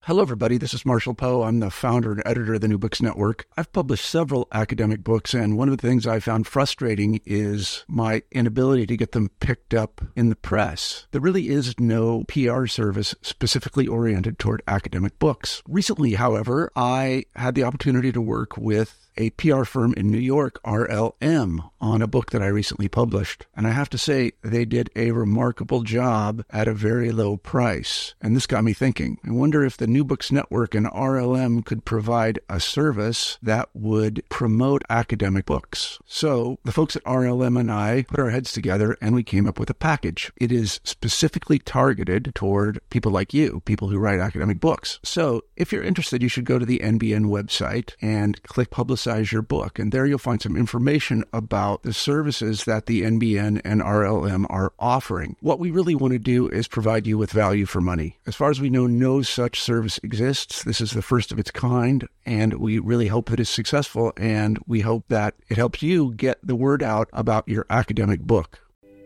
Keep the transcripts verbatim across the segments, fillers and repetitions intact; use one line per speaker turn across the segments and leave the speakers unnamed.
Hello, everybody. This is Marshall Poe. I'm the founder and editor of the New Books Network. I've published several academic books, and one of the things I found frustrating is my inability to get them picked up in the press. There really is no P R service specifically oriented toward academic books. Recently, however, I had the opportunity to work with a P R firm in New York, R L M, on a book that I recently published. And I have to say, they did a remarkable job at a very low price. And this got me thinking. I wonder if the New Books Network and R L M could provide a service that would promote academic books. So the folks at R L M and I put our heads together and we came up with a package. It is specifically targeted toward people like you, people who write academic books. So if you're interested, you should go to the N B N website and click Publicize your book. And there you'll find some information about the services that the N B N and R L M are offering. What we really want to do is provide you with value for money. As far as we know, no such service exists. This is the first of its kind, and we really hope that it's successful, and we hope that it helps you get the word out about your academic book.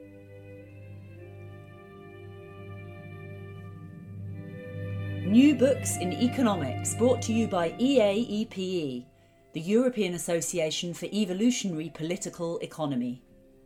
New Books in Economics, brought to you by E A E P E, the European Association for Evolutionary Political Economy.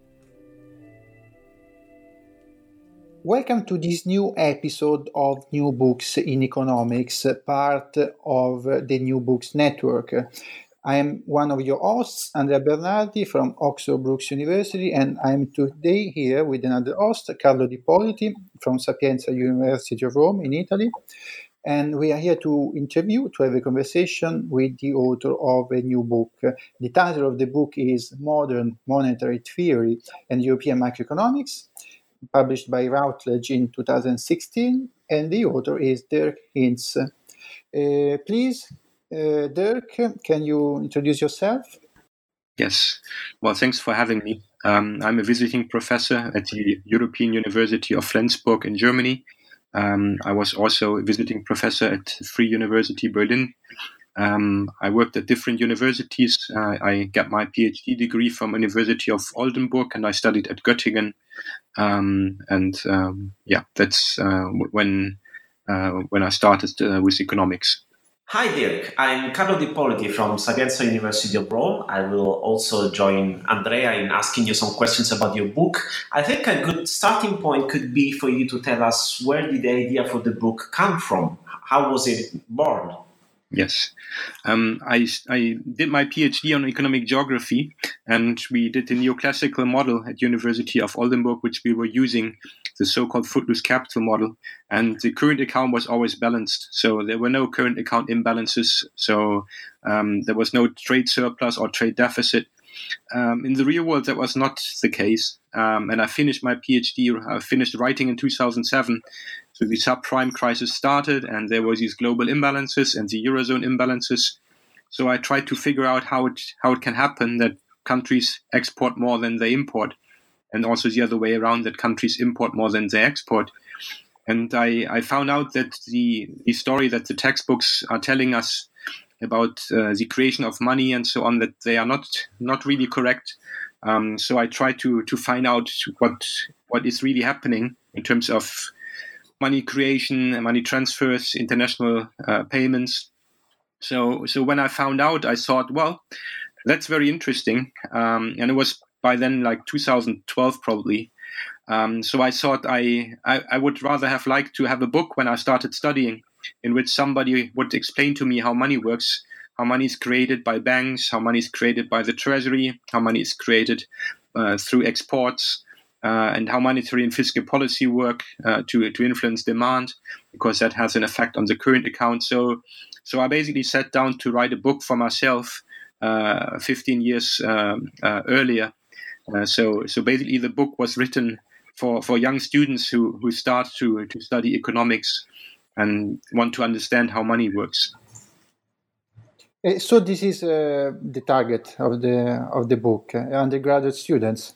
Welcome to this new episode of New Books in Economics, part of the New Books Network. I am one of your hosts, Andrea Bernardi from Oxford Brookes University, and I am today here with another host, Carlo Di Politi from Sapienza University of Rome in Italy. And we are here to interview, to have a conversation with the author of a new book. The title of the book is Modern Monetary Theory and European Macroeconomics, published by Routledge in two thousand sixteen, and the author is Dirk Hintz. Uh, please, uh, Dirk, can you introduce yourself?
Yes. Well, thanks for having me. Um, I'm a visiting professor at the European University of Flensburg in Germany. Um, I was also a visiting professor at Free University Berlin. Um, I worked at different universities. Uh, I got my PhD degree from University of Oldenburg, and I studied at Göttingen. Um, and um, yeah, that's uh, when uh, when I started uh, with economics.
Hi Dirk, I'm Carlo Di Politi from Sapienza University of Rome. I will also join Andrea in asking you some questions about your book. I think a good starting point could be for you to tell us where did the idea for the book come from? How was it born?
Yes, um, I, I did my PhD on economic geography, and we did the neoclassical model at University of Oldenburg, which we were using, the so-called footloose capital model, and the current account was always balanced. So there were no current account imbalances. So um, there was no trade surplus or trade deficit. Um, in the real world, that was not the case. Um, and I finished my PhD, I finished writing in two thousand seven. So the subprime crisis started, and there were these global imbalances and the Eurozone imbalances. So I tried to figure out how it how it can happen that countries export more than they import, and also the other way around, that countries import more than they export. And I, I found out that the, the story that the textbooks are telling us about uh, the creation of money and so on, that they are not not really correct. Um, so I tried to to find out what what is really happening in terms of money creation, money transfers, international uh, payments. So so when I found out, I thought, well, that's very interesting. Um, and it was by then like two thousand twelve probably. Um, so I thought I, I, I would rather have liked to have a book when I started studying, in which somebody would explain to me how money works, how money is created by banks, how money is created by the treasury, how money is created uh, through exports, uh, and how monetary and fiscal policy work uh, to to influence demand, because that has an effect on the current account. So, so I basically sat down to write a book for myself uh, fifteen years um, uh, earlier. Uh, so, so basically, the book was written for, for young students who, who start to, to study economics and want to understand how money works.
Uh, so this is uh, the target of the of the book, uh, undergraduate students.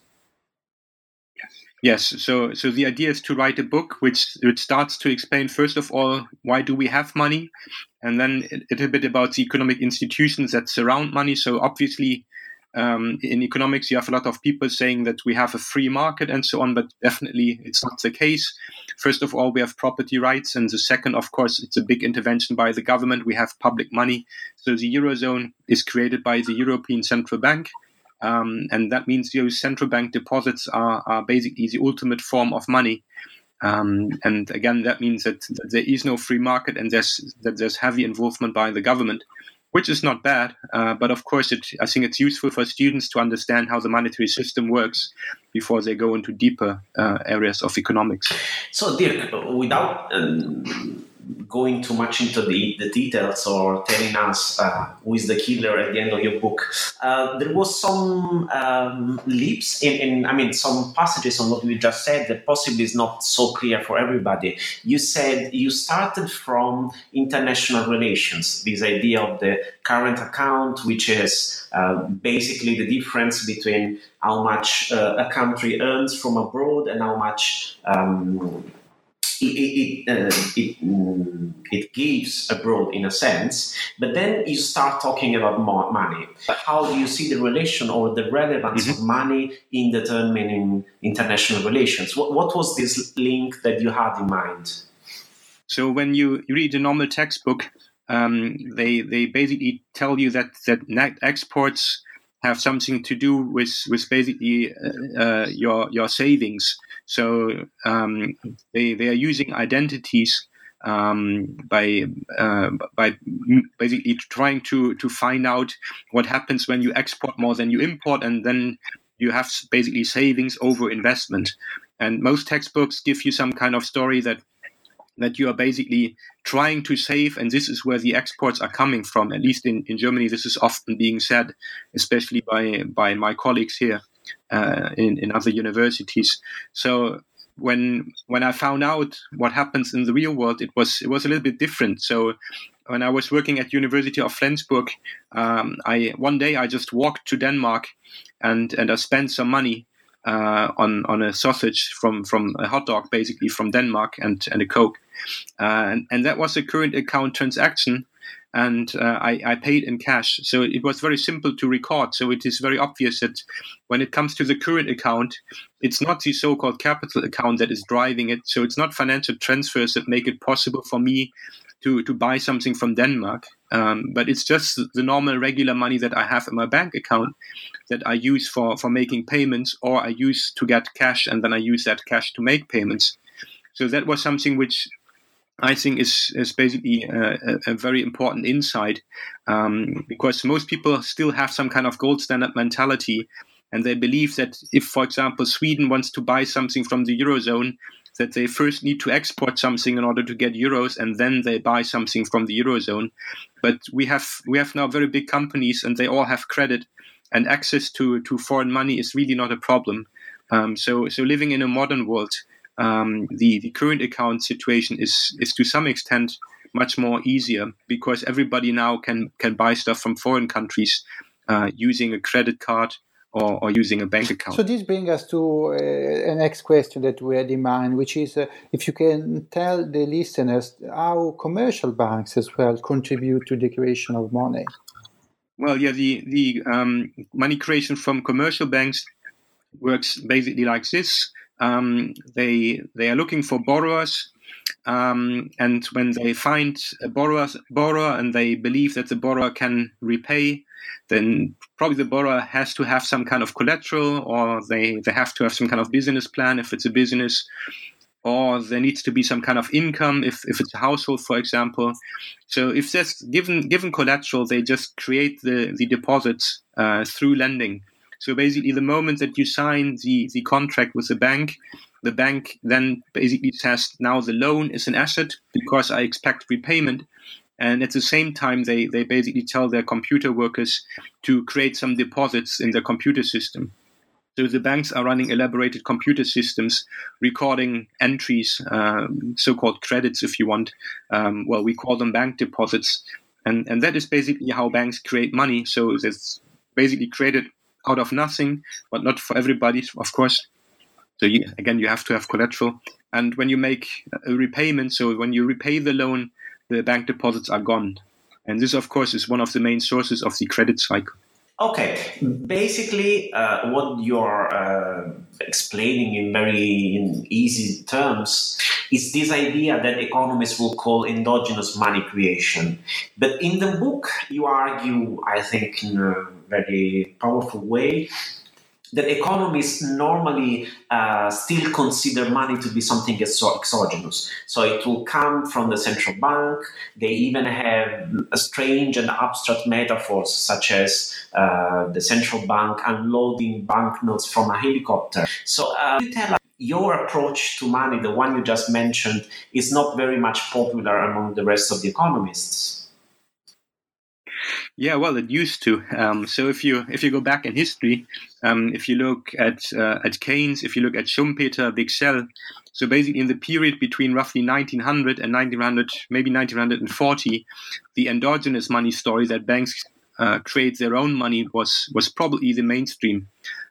Yes. So, so the idea is to write a book which which starts to explain, first of all, why do we have money, and then a little bit about the economic institutions that surround money. So obviously, Um, in economics, you have a lot of people saying that we have a free market and so on, but definitely it's not the case. First of all, we have property rights, and the second, of course, it's a big intervention by the government. We have public money. So the Eurozone is created by the European Central Bank, um, and that means those central bank deposits are, are basically the ultimate form of money. Um, and again, that means that, that there is no free market, and there's, that there's heavy involvement by the government, which is not bad. Uh, but of course, it, I think it's useful for students to understand how the monetary system works before they go into deeper uh, areas of economics.
So, Dirk, without um, going too much into the, the details or telling us uh, who is the killer at the end of your book, uh, there was some um, leaps in, in, I mean, some passages on what we just said that possibly is not so clear for everybody. You said you started from international relations, this idea of the current account, which is uh, basically the difference between how much uh, a country earns from abroad and how much um, It it, uh, it, mm, it gives abroad in a sense, but then you start talking about more money. How do you see the relation or the relevance mm-hmm. of money in determining international relations? What, what was this link that you had in mind?
So when you read a normal textbook, um, they they basically tell you that that net exports have something to do with with basically uh, uh, your your savings. So um, they they are using identities um, by uh, by basically trying to to find out what happens when you export more than you import, and then you have basically savings over investment. And most textbooks give you some kind of story that that you are basically trying to save, and this is where the exports are coming from. At least in, in Germany, this is often being said, especially by by my colleagues here uh, in, in other universities. So when when I found out what happens in the real world, it was it was a little bit different. So when I was working at University of Flensburg, um, I one day I just walked to Denmark and and I spent some money uh, on on a sausage from from a hot dog, basically from Denmark, and and a Coke. Uh, and, and that was a current account transaction, and uh, I, I paid in cash. So it was very simple to record. So it is very obvious that when it comes to the current account, it's not the so-called capital account that is driving it. So it's not financial transfers that make it possible for me to, to buy something from Denmark. Um, but it's just the normal regular money that I have in my bank account that I use for, for making payments, or I use to get cash, and then I use that cash to make payments. So that was something which I think is, is basically a, a very important insight, um, because most people still have some kind of gold standard mentality, and they believe that if, for example, Sweden wants to buy something from the Eurozone, that they first need to export something in order to get euros, and then they buy something from the Eurozone. But we have we have now very big companies, and they all have credit, and access to, to foreign money is really not a problem. Um, so so living in a modern world, Um, the, the current account situation is, is to some extent much more easier, because everybody now can, can buy stuff from foreign countries uh, using a credit card or, or using a bank account.
So this brings us to uh, a next question that we had in mind, which is uh, if you can tell the listeners how commercial banks as well contribute to the creation of money.
Well, yeah, the, the um, money creation from commercial banks works basically like this. Um, they they are looking for borrowers, um, and when they find a borrower, borrower and they believe that the borrower can repay, then probably the borrower has to have some kind of collateral, or they, they have to have some kind of business plan if it's a business, or there needs to be some kind of income if, if it's a household, for example. So if there's given given collateral, they just create the, the deposits uh, through lending. So basically, the moment that you sign the, the contract with the bank, the bank then basically says, now the loan is an asset because I expect repayment. And at the same time, they, they basically tell their computer workers to create some deposits in their computer system. So the banks are running elaborated computer systems, recording entries, um, so-called credits, if you want. Um, well, we call them bank deposits. And, and that is basically how banks create money. So it's basically created out of nothing, but not for everybody, of course. So you, again, you have to have collateral. And when you make a repayment, so when you repay the loan, the bank deposits are gone. And this, of course, is one of the main sources of the credit cycle.
Okay, basically, uh, what you're uh, explaining in very in easy terms is this idea that economists will call endogenous money creation. But in the book, you argue, I think, in a very powerful way, that economists normally uh, still consider money to be something exo- exogenous. So it will come from the central bank. They even have a strange and abstract metaphors, such as uh, the central bank unloading banknotes from a helicopter. So uh, you tell us, your approach to money, the one you just mentioned, is not very much popular among the rest of the economists.
Yeah, well, it used to. Um, so if you if you go back in history, um, if you look at uh, at Keynes, if you look at Schumpeter, Wicksell, so basically in the period between roughly nineteen hundred and nineteen hundred, maybe nineteen forty, the endogenous money story that banks uh, create their own money was was probably the mainstream.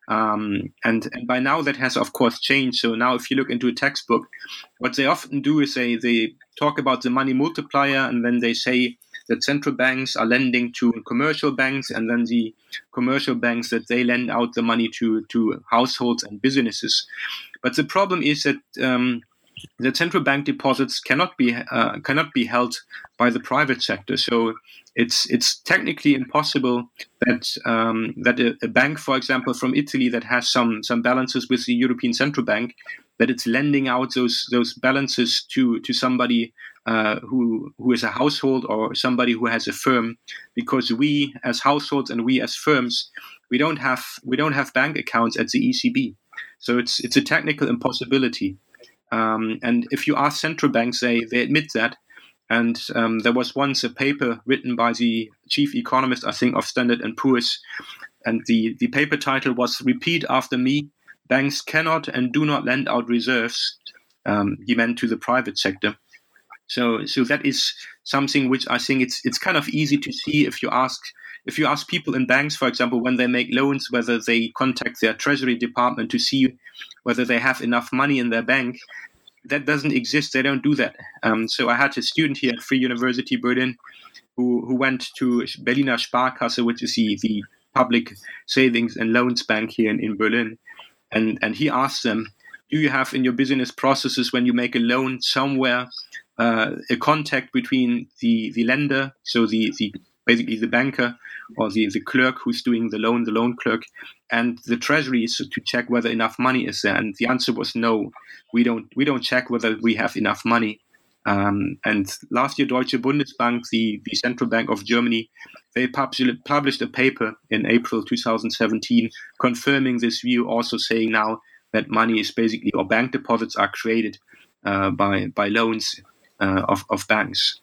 Um, and, and by now that has of course changed. So now if you look into a textbook, what they often do is they, they talk about the money multiplier, and then they say that central banks are lending to commercial banks, and then the commercial banks that they lend out the money to, to households and businesses. But the problem is that um, the central bank deposits cannot be uh, cannot be held by the private sector. So it's it's technically impossible that um, that a, a bank, for example, from Italy that has some some balances with the European Central Bank, that it's lending out those those balances to to somebody uh, who who is a household or somebody who has a firm, because we as households and we as firms, we don't have we don't have bank accounts at the E C B. So it's it's a technical impossibility. Um, and if you ask central banks, they, they admit that. And um, there was once a paper written by the chief economist, I think, of Standard and Poor's. And the, the paper title was "Repeat After Me, Banks Cannot and Do Not Lend Out Reserves." Um, he meant to the private sector. So so that is something which I think it's it's kind of easy to see if you ask if you ask people in banks, for example, when they make loans, whether they contact their treasury department to see whether they have enough money in their bank. That doesn't exist. They don't do that. Um, so I had a student here at Free University Berlin who, who went to Berliner Sparkasse, which is the, the public savings and loans bank here in, in Berlin. And, and he asked them, do you have in your business processes, when you make a loan somewhere, uh, a contact between the, the lender, so the, the basically the banker or the, the clerk who's doing the loan, the loan clerk, and the treasury so to check whether enough money is there? And the answer was no. We don't we don't check whether we have enough money. Um, and last year, Deutsche Bundesbank, the, the central bank of Germany, they published, published a paper in April twenty seventeen confirming this view, also saying now that money is basically, or bank deposits are created uh, by by loans uh, of, of banks.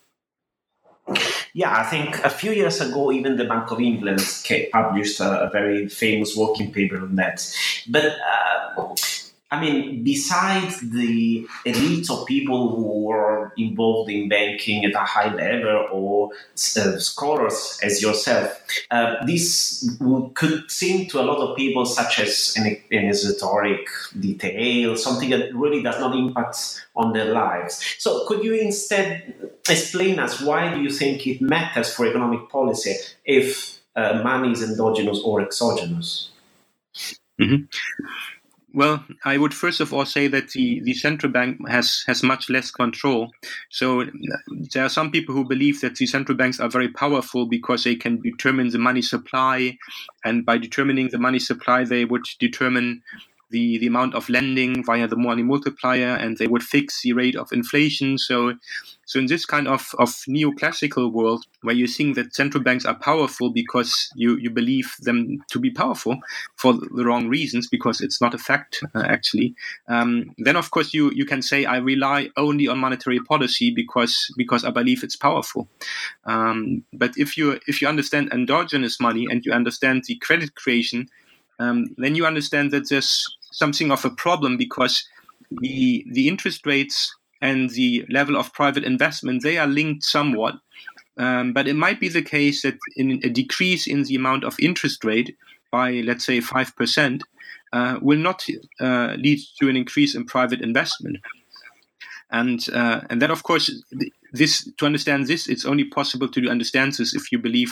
Yeah, I think a few years ago, even the Bank of England published a, a very famous working paper on that. But, uh, I mean, besides the elites of people who were involved in banking at a high level, or uh, scholars as yourself, uh, this would, could seem to a lot of people such as an, an esoteric detail, something that really does not impact on their lives. So could you instead explain us why do you think it matters for economic policy if uh, money is endogenous or exogenous?
Mm-hmm. Well, I would first of all say that the, the central bank has, has much less control. So there are some people who believe that the central banks are very powerful because they can determine the money supply. And by determining the money supply, they would determine the, the amount of lending via the money multiplier, and they would fix the rate of inflation. So so in this kind of, of neoclassical world, where you think that central banks are powerful because you, you believe them to be powerful for the wrong reasons, because it's not a fact, uh, actually, um, then of course you, you can say I rely only on monetary policy because because I believe it's powerful. Um, but if you if you understand endogenous money and you understand the credit creation, um, then you understand that there's something of a problem, because the the interest rates and the level of private investment, they are linked somewhat. Um, but it might be the case that in a decrease in the amount of interest rate by, let's say, five percent uh, will not uh, lead to an increase in private investment. And uh, and then, of course, this to understand this, it's only possible to understand this if you believe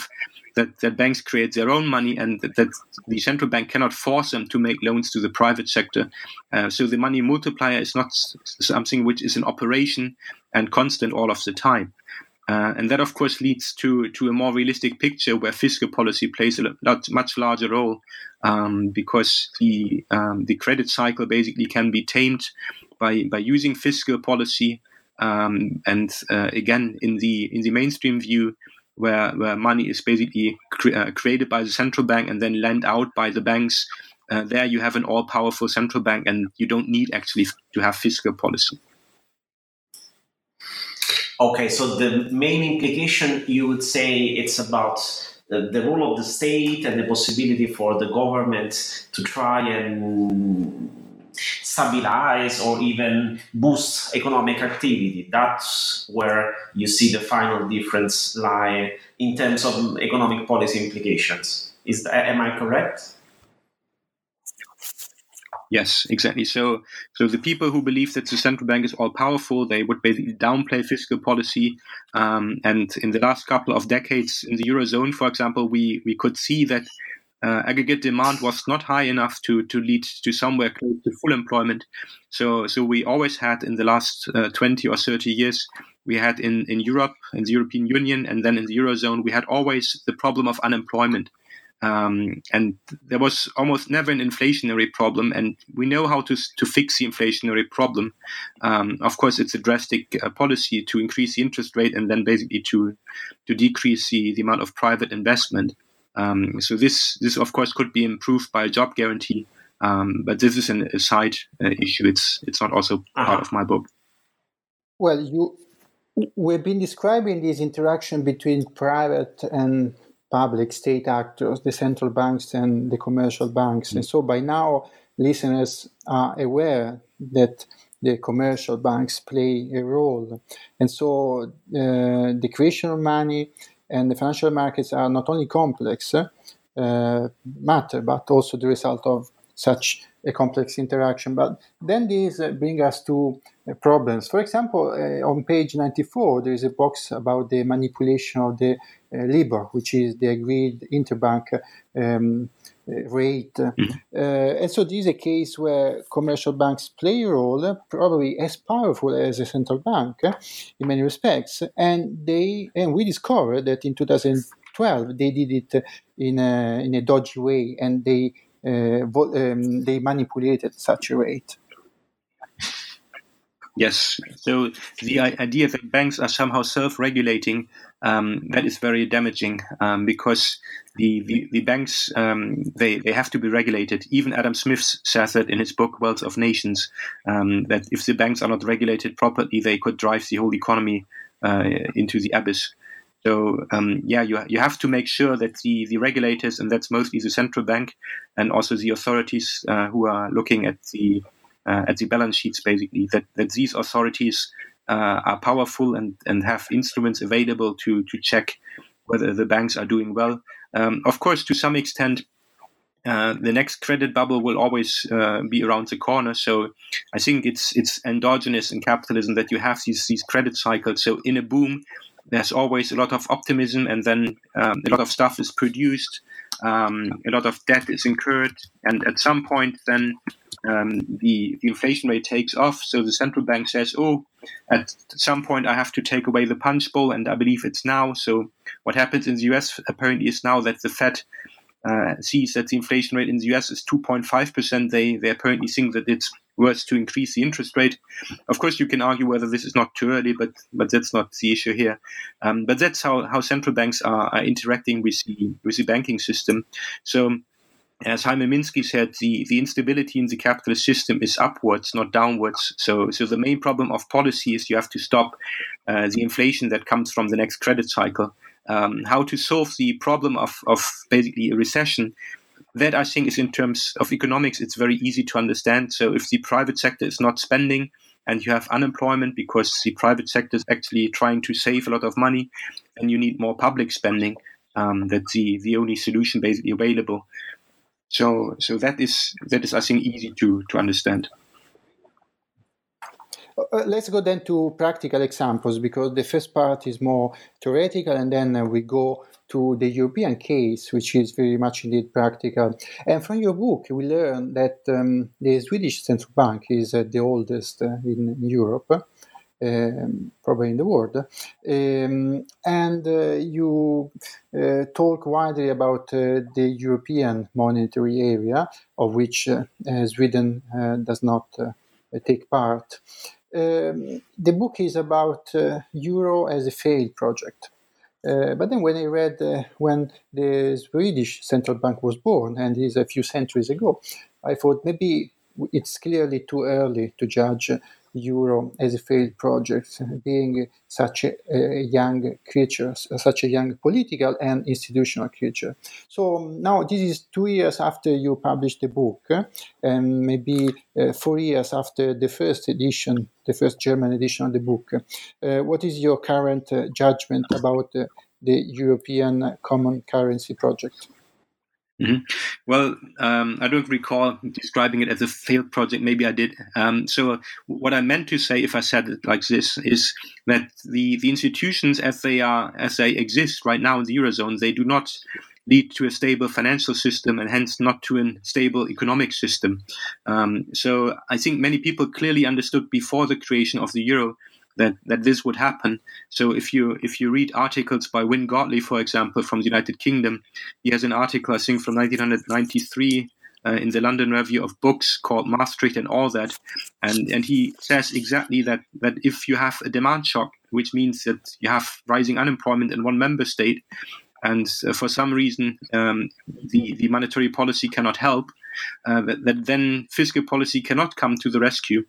that, that banks create their own money and that, that the central bank cannot force them to make loans to the private sector. Uh, so the money multiplier is not something which is in operation and constant all of the time. Uh, and that, of course, leads to, to a more realistic picture where fiscal policy plays a lot, much larger role um, because the um, the credit cycle basically can be tamed by, by using fiscal policy. Um, and uh, again, in the in the mainstream view, where, where money is basically cre- uh, created by the central bank and then lent out by the banks, uh, there you have an all-powerful central bank, and you don't need actually to have fiscal policy.
Okay, so the main implication, you would say, it's about the, the role of the state and the possibility for the government to try and stabilize or even boost economic activity. That's where you see the final difference lie in terms of economic policy implications. Is that, am I correct?
Yes, exactly. So, so the people who believe that the central bank is all powerful, they would basically downplay fiscal policy. Um, and in the last couple of decades in the Eurozone, for example, we, we could see that uh, aggregate demand was not high enough to, to lead to somewhere close to full employment. So, so we always had in the last uh, twenty or thirty years, we had in, in Europe, in the European Union, and then in the Eurozone, we had always the problem of unemployment. Um, and there was almost never an inflationary problem, and we know how to to fix the inflationary problem. Um, of course, it's a drastic uh, policy to increase the interest rate and then basically to to decrease the, the amount of private investment. Um, so this this of course could be improved by a job guarantee, um, but this is an, a side uh, issue. It's it's not also
uh-huh.
part of my book.
Well, you we've been describing this interaction between private and public state actors, the central banks and the commercial banks. Mm-hmm. And so by now, listeners are aware that the commercial banks play a role. And so uh, the creation of money and the financial markets are not only complex uh, matter, but also the result of such a complex interaction. But then these uh, bring us to uh, problems. For example, uh, on page ninety-four, there is a box about the manipulation of the uh, LIBOR, which is the agreed interbank um, rate. Mm-hmm. Uh, and so this is a case where commercial banks play a role, probably as powerful as a central bank uh, in many respects. And they and we discovered that in two thousand twelve, they did it in a, in a dodgy way, and they Uh, um, they manipulated such a rate.
Yes. So the idea that banks are somehow self-regulating, um, that is very damaging um, because the, the, the banks, um, they, they have to be regulated. Even Adam Smith says that in his book, Wealth of Nations, um, that if the banks are not regulated properly, they could drive the whole economy uh, into the abyss. So, um, yeah, you you have to make sure that the, the regulators, and that's mostly the central bank, and also the authorities uh, who are looking at the uh, at the balance sheets, basically, that, that these authorities uh, are powerful and, and have instruments available to, to check whether the banks are doing well. Um, of course, to some extent, uh, the next credit bubble will always uh, be around the corner. So I think it's it's endogenous in capitalism that you have these these credit cycles. So in a boom, there's always a lot of optimism, and then um, a lot of stuff is produced, um, a lot of debt is incurred, and at some point then um, the, the inflation rate takes off. So the central bank says, oh, at some point I have to take away the punch bowl, and I believe it's now. So what happens in the U S apparently is now that the Fed uh, sees that the inflation rate in the U S is two point five percent. They, they apparently think that it's worth to increase the interest rate. Of course, you can argue whether this is not too early, but but that's not the issue here. Um, but that's how, how central banks are, are interacting with the with the banking system. So, as Hyman Minsky said, the, the instability in the capitalist system is upwards, not downwards. So, so the main problem of policy is you have to stop uh, the inflation that comes from the next credit cycle. Um, how to solve the problem of, of basically a recession, that I think is in terms of economics, it's very easy to understand. So if the private sector is not spending and you have unemployment because the private sector is actually trying to save a lot of money, and you need more public spending, um, that's the, the only solution basically available. So so that is, that is I think, easy to, to understand.
uh, let's go then to practical examples, because the first part is more theoretical, and then uh, we go to the European case, which is very much indeed practical. And from your book, we learn that um, the Swedish Central Bank is uh, the oldest uh, in Europe. Um, probably in the world, um, and uh, you uh, talk widely about uh, the European monetary area, of which uh, uh, Sweden uh, does not uh, take part. Um, the book is about uh, Euro as a failed project. Uh, but then when I read uh, when the Swedish Central Bank was born, and this is a few centuries ago, I thought maybe it's clearly too early to judge Euro as a failed project, being such a, a young creature, such a young political and institutional creature. So um, now this is two years after you published the book, uh, and maybe uh, four years after the first edition, the first German edition of the book. Uh, what is your current uh, judgment about uh, the European Common Currency project?
Mm-hmm. Well, um, I don't recall describing it as a failed project. Maybe I did. Um, so what I meant to say, if I said it like this, is that the, the institutions as they are, as they exist right now in the Eurozone, they do not lead to a stable financial system and hence not to a stable economic system. Um, so I think many people clearly understood before the creation of the euro that, that this would happen. So if you if you read articles by Wynne Godley, for example, from the United Kingdom, he has an article, I think, from nineteen ninety-three uh, in the London Review of Books called Maastricht and All That. And, and he says exactly that, that if you have a demand shock, which means that you have rising unemployment in one member state, and uh, for some reason um, the, the monetary policy cannot help, uh, that, that then fiscal policy cannot come to the rescue.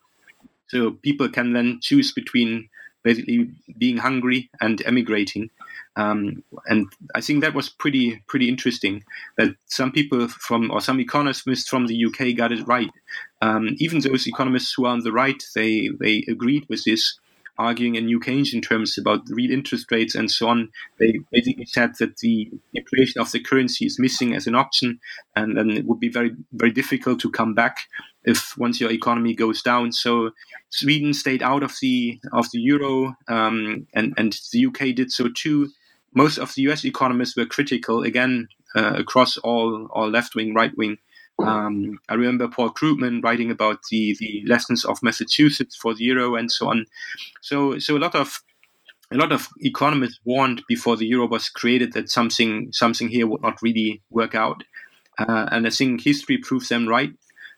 So people can then choose between basically being hungry and emigrating. Um, and I think that was pretty pretty interesting, that some people from, or some economists from the U K got it right. Um, even those economists who are on the right, they, they agreed with this, arguing in new Keynesian terms about real interest rates and so on. They basically said that the inflation of the currency is missing as an option, and then it would be very, very difficult to come back if once your economy goes down. So Sweden stayed out of the of the euro, um, and and the U K did so too. Most of the U S economists were critical, again, uh, across all all left wing, right wing. Um, I remember Paul Krugman writing about the, the lessons of Massachusetts for the euro and so on. So so a lot of a lot of economists warned before the euro was created that something something here would not really work out, uh, and I think history proves them right.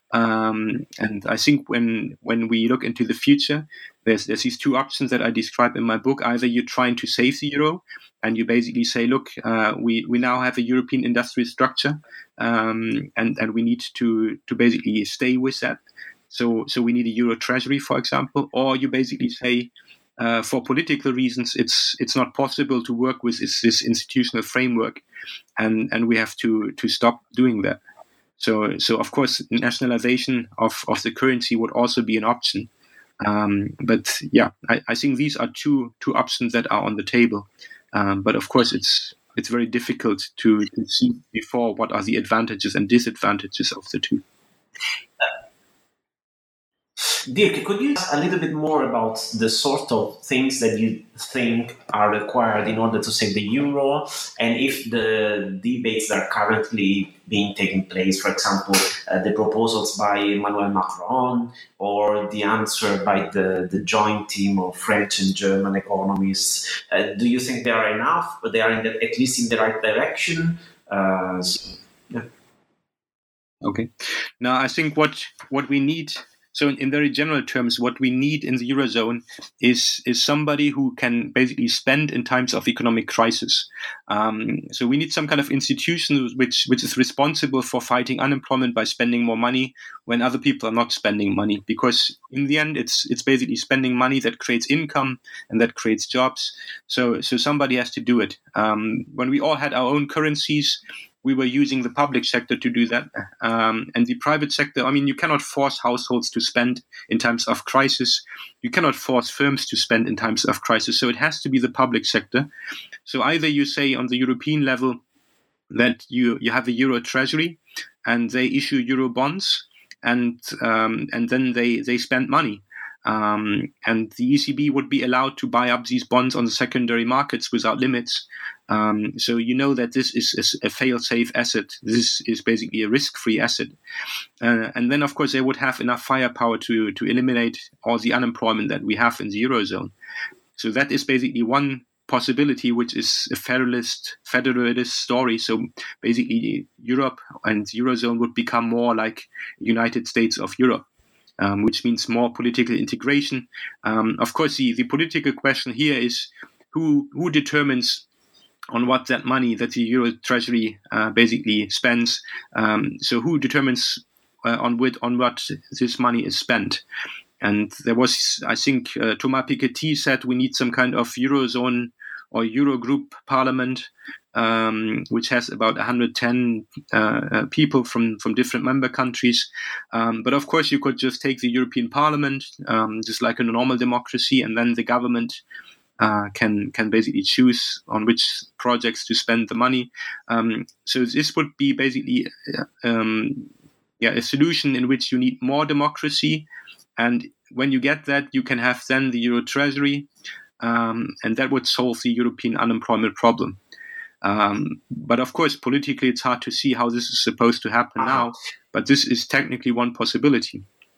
Um, and I think when when we look into the future, there's there's these two options that I describe in my book. Either you're trying to save the euro, and you basically say, look, uh, we we now have a European industrial structure, um, and and we need to to basically stay with that. So so we need a euro treasury, for example. Or you basically say, uh, for political reasons, it's it's not possible to work with this, this institutional framework, and and we have to to stop doing that. So, so of course, nationalization of, of the currency would also be an option. Um, but yeah, I, I think these are two two options that are on the table. Um, but of course, it's it's very difficult to, to see before what are the advantages and disadvantages of the two.
Dirk, could you ask a little bit more about the sort of things that you think are required in order to save the euro, and if the debates that are currently being taken place, for example, uh, the proposals by Emmanuel Macron or the answer by the, the joint team of French and German economists, uh, do you think they are enough? But they are in the, at least in the right direction? Uh, so, yeah.
Okay. Now, I think what what we need. So in, in very general terms, what we need in the Eurozone is is somebody who can basically spend in times of economic crisis. Um, so we need some kind of institution which which is responsible for fighting unemployment by spending more money when other people are not spending money. Because in the end, it's it's basically spending money that creates income and that creates jobs. So so somebody has to do it. Um, when we all had our own currencies, we were using the public sector to do that. Um, and the private sector, I mean, you cannot force households to spend in times of crisis. You cannot force firms to spend in times of crisis. So it has to be the public sector. So either you say on the European level that you, you have a euro treasury and they issue euro bonds, and um, and then they, they spend money. Um, and the E C B would be allowed to buy up these bonds on the secondary markets without limits. Um, so you know that this is, is a fail-safe asset. This is basically a risk-free asset. Uh, and then, of course, they would have enough firepower to, to eliminate all the unemployment that we have in the Eurozone. So that is basically one possibility, which is a federalist, federalist story. So basically Europe and the Eurozone would become more like United States of Europe. Um, which means more political integration. Um, of course, the, the political question here is who who determines on what that money that the Euro Treasury uh, basically spends. Um, so who determines uh, on with on what this money is spent? And there was, I think, uh, Thomas Piketty said we need some kind of Eurozone or Eurogroup parliament, um, which has about one hundred ten uh, uh, people from, from different member countries. Um, but of course, you could just take the European Parliament, um, just like in a normal democracy, and then the government uh, can can basically choose on which projects to spend the money. Um, so this would be basically um, yeah, a solution in which you need more democracy. And when you get that, you can have then the Euro Treasury, um, and that would solve the European unemployment problem. Um, but of course, politically, it's hard to see how this is supposed to happen uh-huh. now. But this is technically one possibility.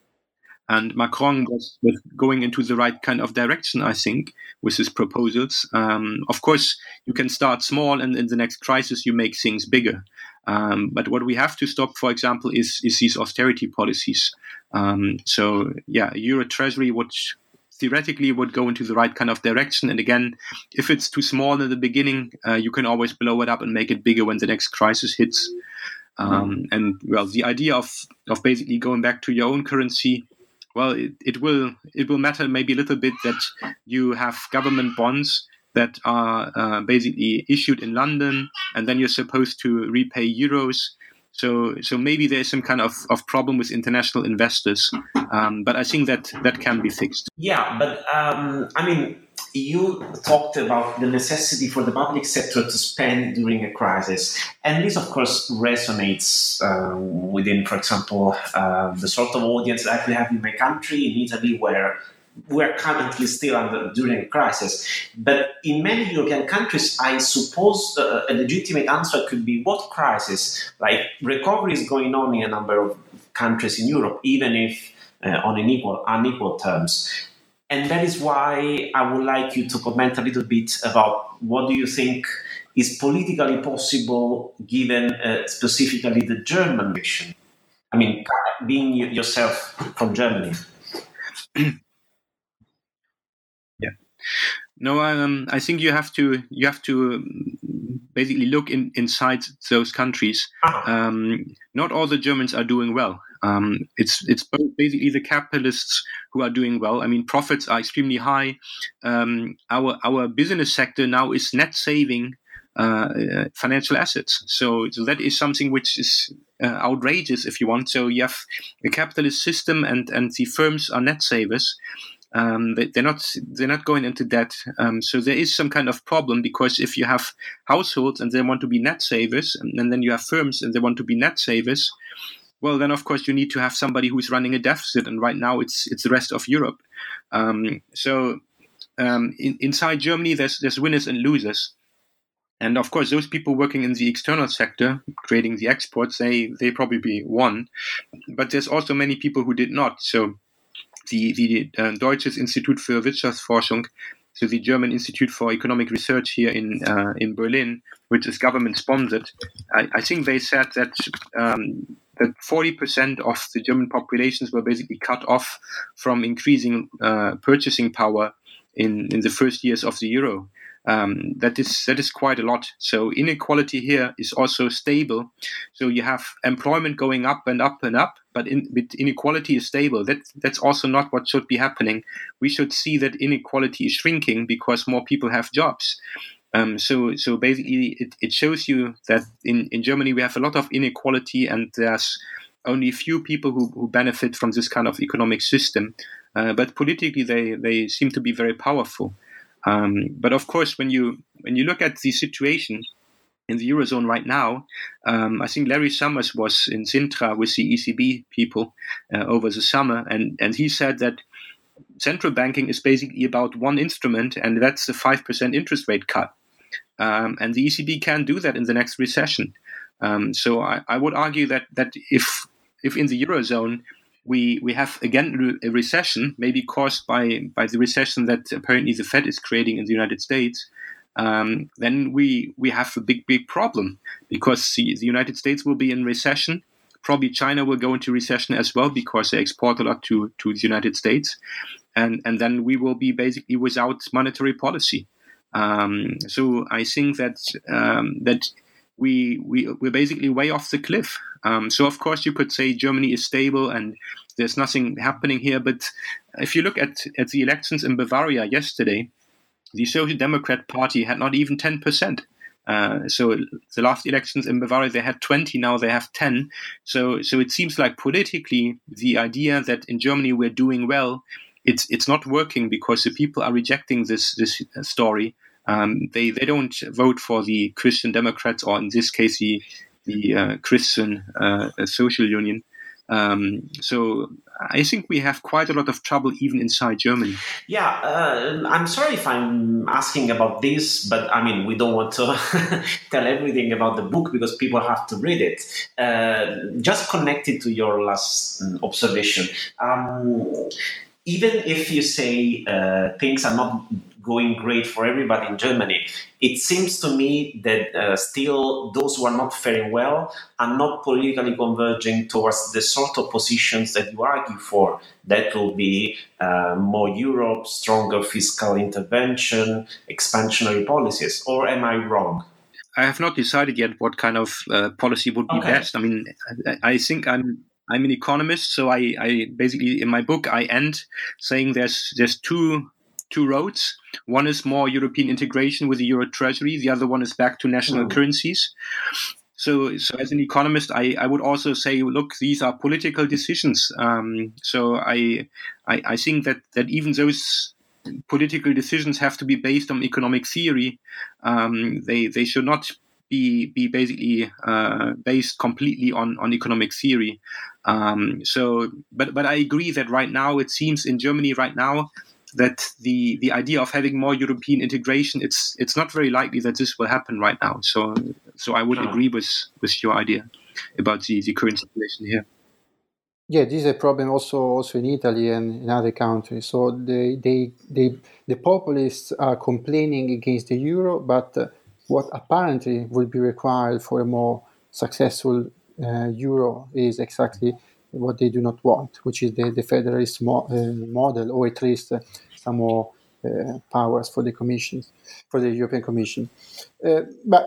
And Macron was, was going into the right kind of direction, I think, with his proposals. Um, of course, you can start small, and in the next crisis, you make things bigger. Um, but what we have to stop, for example, is, is these austerity policies. Um, so, yeah, a Euro Treasury would theoretically would go into the right kind of direction. And again, if it's too small in the beginning, uh, you can always blow it up and make it bigger when the next crisis hits. Um, and, well, the idea of, of basically going back to your own currency, well, it, it will it will matter maybe a little bit that you have government bonds that are uh, basically issued in London, and then you're supposed to repay euros. So so maybe there's some kind of, of problem with international investors. Um, but I think that that can be fixed.
Yeah, but um, I mean, you talked about the necessity for the public sector to spend during a crisis. And this, of course, resonates uh, within, for example, uh, the sort of audience that we have in my country, in Italy, where we're currently still under during a crisis. But in many European countries, I suppose uh, a legitimate answer could be what crisis? Like recovery is going on in a number of countries in Europe, even if uh, on unequal, unequal terms. And that is why I would like you to comment a little bit about what do you think is politically possible given uh, specifically the German vision. I mean, being yourself from Germany.
Yeah. No, um, I think you have to you have to basically look in, inside those countries. Uh-huh. Um, not all the Germans are doing well. Um, it's it's basically the capitalists who are doing well. I mean, profits are extremely high. Um, our our business sector now is net saving uh, uh, financial assets. So, so that is something which is uh, outrageous, if you want. So you have a capitalist system, and, and the firms are net savers. Um, they, they're not they're not going into debt. Um, so there is some kind of problem, because if you have households and they want to be net savers, and, and then you have firms and they want to be net savers, well, then of course you need to have somebody who's running a deficit, and right now it's it's the rest of Europe. Um, so um, in, inside Germany, there's there's winners and losers, and of course those people working in the external sector, creating the exports, they they probably won, but there's also many people who did not. So the the uh, Deutsches Institut für Wirtschaftsforschung, so the German Institute for Economic Research here in uh, in Berlin, which is government sponsored, I, I think they said that. Um, that forty percent of the German populations were basically cut off from increasing uh, purchasing power in, in the first years of the euro. Um, that is that is quite a lot. So inequality here is also stable. So you have employment going up and up and up, but, in, but inequality is stable. That that's also not what should be happening. We should see that inequality is shrinking because more people have jobs. Um, so, so basically, it, it shows you that in, in Germany we have a lot of inequality, and there's only a few people who, who benefit from this kind of economic system. Uh, but politically, they, they seem to be very powerful. Um, but of course, when you when you look at the situation in the Eurozone right now, um, I think Larry Summers was in Sintra with the E C B people uh, over the summer, and, and he said that central banking is basically about one instrument, and that's a five percent interest rate cut. Um, and the E C B can do that in the next recession. Um, so I, I would argue that that if if in the Eurozone we we have again a recession, maybe caused by, by the recession that apparently the Fed is creating in the United States, um, then we we have a big, big problem, because the, the United States will be in recession. Probably China will go into recession as well, because they export a lot to, to the United States. And, and then we will be basically without monetary policy. Um, so I think that um, that we, we, we're basically way off the cliff. Um, so, of course, you could say Germany is stable and there's nothing happening here. But if you look at, at the elections in Bavaria yesterday, the Social Democrat Party had not even ten percent. Uh, so the last elections in Bavaria, they had twenty, now they have ten. So so it seems like politically, the idea that in Germany we're doing well, it's it's not working, because the people are rejecting this this story. Um, they they don't vote for the Christian Democrats, or in this case, the the uh, Christian uh, Social Union. Um, so I think we have quite a lot of trouble even inside Germany.
Yeah, uh, I'm sorry if I'm asking about this, but I mean, we don't want to tell everything about the book because people have to read it. Uh, just connected to your last observation, um, even if you say uh, things are not going great for everybody in Germany, it seems to me that uh, still those who are not faring well are not politically converging towards the sort of positions that you argue for. That will be uh, more Europe, stronger fiscal intervention, expansionary policies. Or am I wrong?
I have not decided yet what kind of uh, policy would be okay. best. I mean, I, I think I'm I'm an economist, so I, I basically in my book I end saying there's there's two. Two roads. One is more European integration with the Euro Treasury. The other one is back to national mm. currencies. So, so as an economist, I, I would also say, look, these are political decisions. Um, so I, I I think that that even those political decisions have to be based on economic theory. Um, they they should not be be basically uh, based completely on, on economic theory. Um, so, but but I agree that right now it seems in Germany right now that the, the idea of having more European integration, it's it's not very likely that this will happen right now. So so I would oh. agree with, with your idea about the, the current situation here.
Yeah, this is a problem also also in Italy and in other countries. So they they, they the populists are complaining against the euro, but uh, what apparently will be required for a more successful uh, euro is exactly what they do not want, which is the, the federalist mo- uh, model, or at least uh, some more uh, powers for the Commission, for the European Commission. Uh, but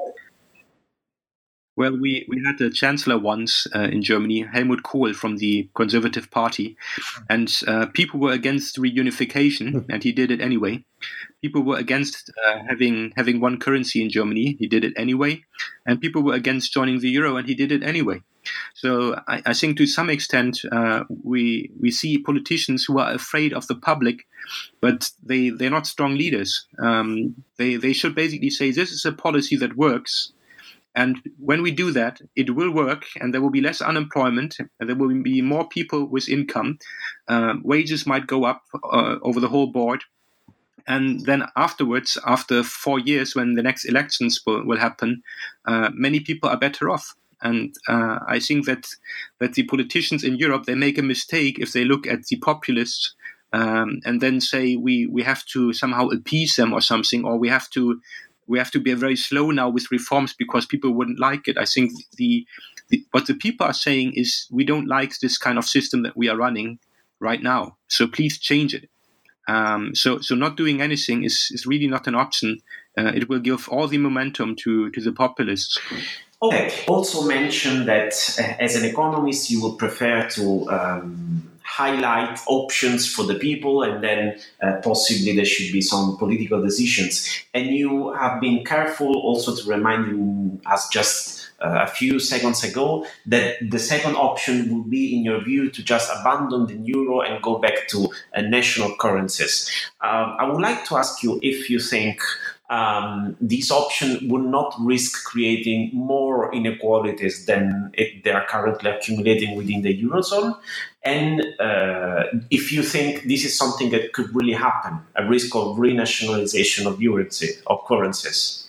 Well, we, we had a chancellor once uh, in Germany, Helmut Kohl from the Conservative Party, and uh, people were against reunification, and he did it anyway. People were against uh, having having one currency in Germany, he did it anyway, and people were against joining the euro, and he did it anyway. So I, I think to some extent uh, we we see politicians who are afraid of the public, but they, they're not strong leaders. Um, they, they should basically say, this is a policy that works. And when we do that, it will work, and there will be less unemployment, and there will be more people with income. Um, wages might go up uh, over the whole board. And then afterwards, after four years, when the next elections will, will happen, uh, many people are better off. And uh, I think that that the politicians in Europe, they make a mistake if they look at the populists um, and then say we, we have to somehow appease them or something, or we have to we have to be very slow now with reforms because people wouldn't like it. I think the, the what the people are saying is we don't like this kind of system that we are running right now. So please change it. Um, so so not doing anything is, is really not an option. Uh, it will give all the momentum to, to the populists.
Okay. Also mention that uh, as an economist, you would prefer to um, highlight options for the people, and then uh, possibly there should be some political decisions. And you have been careful also to remind us just uh, a few seconds ago that the second option would be, in your view, to just abandon the euro and go back to uh, national currencies. Um, I would like to ask you if you think um, this option would not risk creating more inequalities than it, they are currently accumulating within the Eurozone? And uh, if you think this is something that could really happen, a risk of renationalization of currency, of currencies?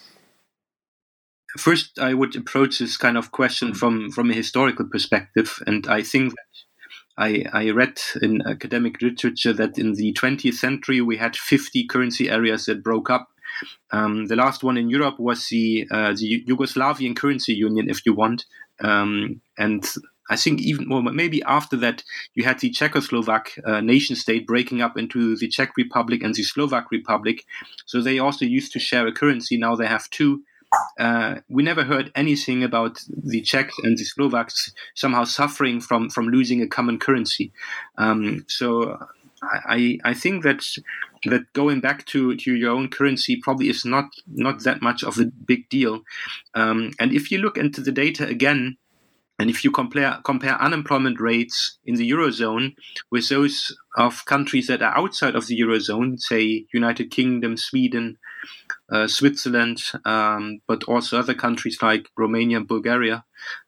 First, I would approach this kind of question from, from a historical perspective, and I think that I, I read in academic literature that in the twentieth century we had fifty currency areas that broke up. Um, the last one in Europe was the uh, the Yugoslavian currency union, if you want, um, and I think even well, maybe after that you had the Czechoslovak uh, nation state breaking up into the Czech Republic and the Slovak Republic. So they also used to share a currency. Now they have two. Uh, we never heard anything about the Czechs and the Slovaks somehow suffering from, from losing a common currency. Um, so I, I think that that going back to, to your own currency probably is not, not that much of a big deal. Um, and if you look into the data again, and if you compare compare unemployment rates in the Eurozone with those of countries that are outside of the Eurozone, say United Kingdom, Sweden, uh, Switzerland, um, but also other countries like Romania and Bulgaria,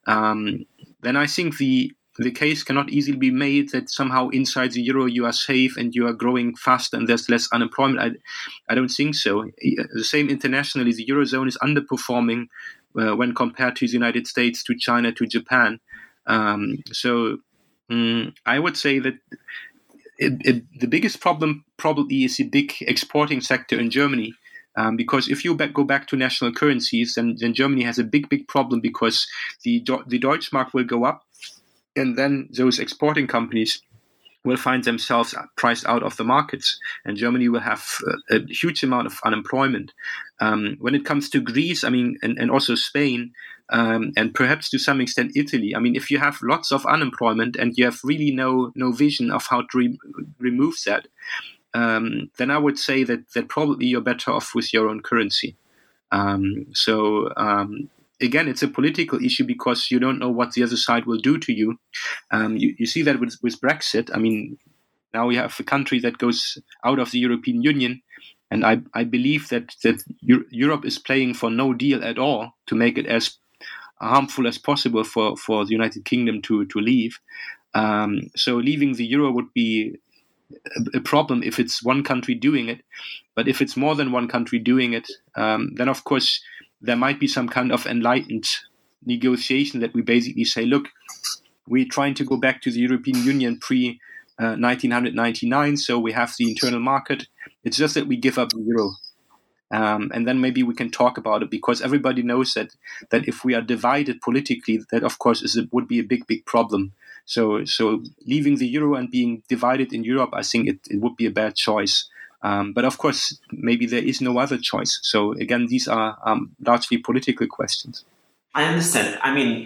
um, then I think the the case cannot easily be made that somehow inside the Euro you are safe and you are growing faster and there's less unemployment. I, I don't think so. The same internationally, the Eurozone is underperforming Uh, when compared to the United States, to China, to Japan. Um, so um, I would say that it, it, the biggest problem probably is the big exporting sector in Germany. Um, because if you back, go back to national currencies, then, then Germany has a big, big problem, because the, the Deutschmark will go up, and then those exporting companies will find themselves priced out of the markets, and Germany will have a, a huge amount of unemployment. Um, when it comes to Greece, I mean, and, and also Spain, um, and perhaps to some extent Italy, I mean, if you have lots of unemployment and you have really no no vision of how to re- remove that, um, then I would say that, that probably you're better off with your own currency. Um, so, um, Again, it's a political issue because you don't know what the other side will do to you. Um, you, you see that with, with Brexit. I mean, now we have a country that goes out of the European Union, and I, I believe that, that Europe is playing for no deal at all to make it as harmful as possible for, for the United Kingdom to, to leave. Um, so leaving the Euro would be a, a problem if it's one country doing it. But if it's more than one country doing it, um, then of course there might be some kind of enlightened negotiation that we basically say, look, we're trying to go back to the European Union pre uh, nineteen ninety-nine, so we have the internal market. It's just that we give up the euro. Um, and then maybe we can talk about it, because everybody knows that that if we are divided politically, that of course is a, would be a big, big problem. So so leaving the euro and being divided in Europe, I think it, it would be a bad choice. Um, but of course, maybe there is no other choice. So again, these are um, largely political questions.
I understand. I mean,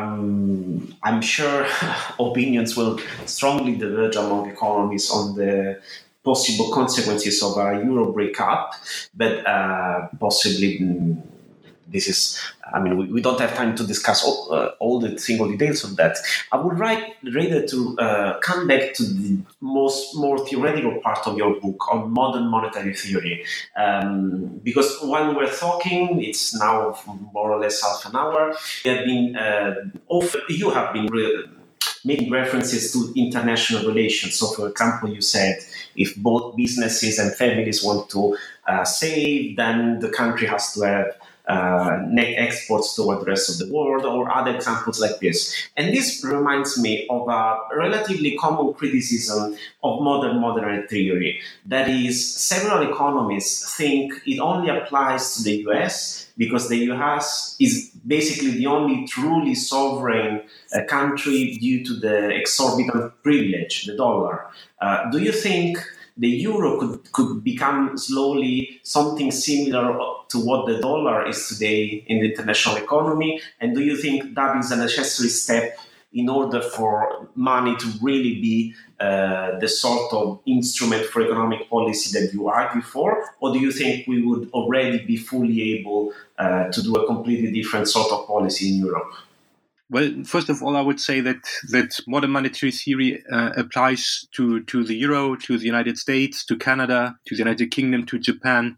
um, I'm sure opinions will strongly diverge among economists on the possible consequences of a euro breakup, but uh, possibly mm, this is, I mean, we, we don't have time to discuss all, uh, all the single details of that. I would like rather to uh, come back to the most more theoretical part of your book on modern monetary theory, um, because while we're talking, it's now more or less half an hour. You have been uh, often, you have been re- making references to international relations. So, for example, you said if both businesses and families want to uh, save, then the country has to have Uh, net exports toward the rest of the world, or other examples like this. And this reminds me of a relatively common criticism of modern monetary theory. That is, several economists think it only applies to the U S because the U S is basically the only truly sovereign uh, country due to the exorbitant privilege, the dollar. Uh, do you think the euro could, could become slowly something similar to what the dollar is today in the international economy? And do you think that is a necessary step in order for money to really be uh, the sort of instrument for economic policy that you argued for? Or do you think we would already be fully able uh, to do a completely different sort of policy in Europe?
Well, first of all, I would say that, that modern monetary theory uh, applies to, to the euro, to the United States, to Canada, to the United Kingdom, to Japan.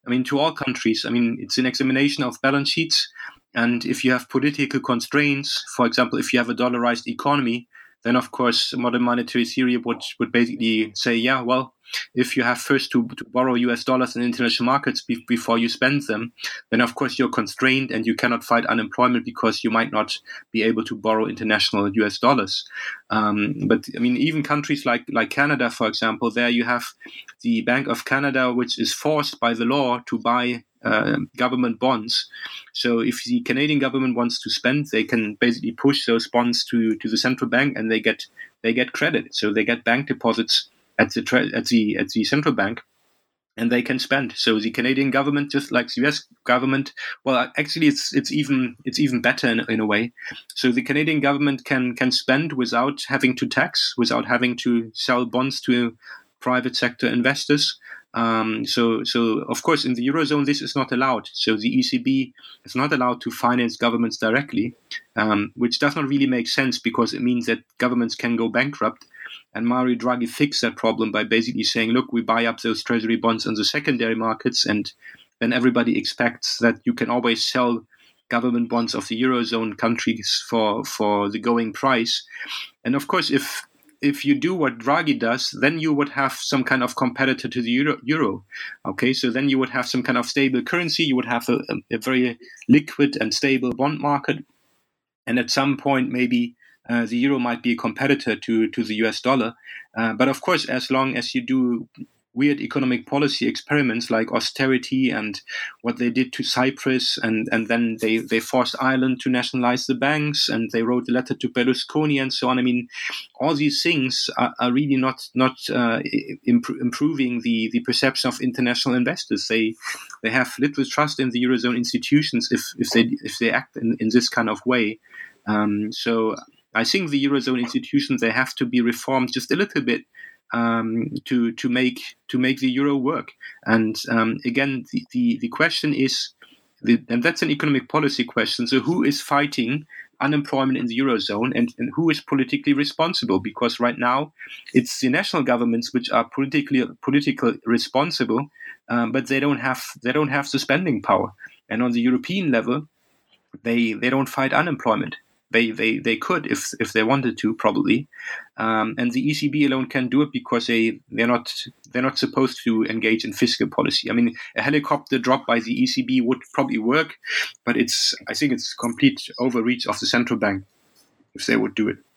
I mean, to all countries. I mean, it's an examination of balance sheets. And if you have political constraints, for example, if you have a dollarized economy, then of course modern monetary theory would, would basically say, yeah, well, if you have first to, to borrow U S dollars in international markets be, before you spend them, then of course you're constrained and you cannot fight unemployment because you might not be able to borrow international U S dollars. Um, but I mean, even countries like, like Canada, for example, there you have the Bank of Canada, which is forced by the law to buy uh, government bonds. So if the Canadian government wants to spend, they can basically push those bonds to, to the central bank, and they get they get credit. So they get bank deposits at the tra- at the at the central bank, and they can spend. So the Canadian government, just like the U S government, well, actually, it's it's even it's even better in, in a way. So the Canadian government can can spend without having to tax, without having to sell bonds to private sector investors. Um, so, so of course, in the Eurozone, this is not allowed. So the E C B is not allowed to finance governments directly, um, which does not really make sense because it means that governments can go bankrupt. And Mario Draghi fixed that problem by basically saying, look, we buy up those treasury bonds on the secondary markets, and then everybody expects that you can always sell government bonds of the Eurozone countries for, for the going price. And of course, if if you do what Draghi does, then you would have some kind of competitor to the euro. euro. Okay, so then you would have some kind of stable currency. You would have a, a very liquid and stable bond market. And at some point, maybe uh, the euro might be a competitor to, to the U S dollar. Uh, but of course, as long as you do weird economic policy experiments like austerity and what they did to Cyprus, and, and then they, they forced Ireland to nationalize the banks, and they wrote a letter to Berlusconi and so on. I mean, all these things are, are really not not uh, imp- improving the, the perception of international investors. They they have little trust in the Eurozone institutions if, if they if they act in, in this kind of way. Um, so I think the Eurozone institutions, they have to be reformed just a little bit Um, to to make to make the euro work. And um, again, the, the, the question is, the, and that's an economic policy question. So who is fighting unemployment in the eurozone, and, and who is politically responsible? Because right now, it's the national governments which are politically politically responsible, um, but they don't have they don't have the spending power. And on the European level, they they don't fight unemployment. They, they they could if if they wanted to, probably, um, and the E C B alone can do it because they they're not they're not supposed to engage in fiscal policy. I mean, a helicopter drop by the E C B would probably work, but it's I think it's complete overreach of the central bank if they would do it.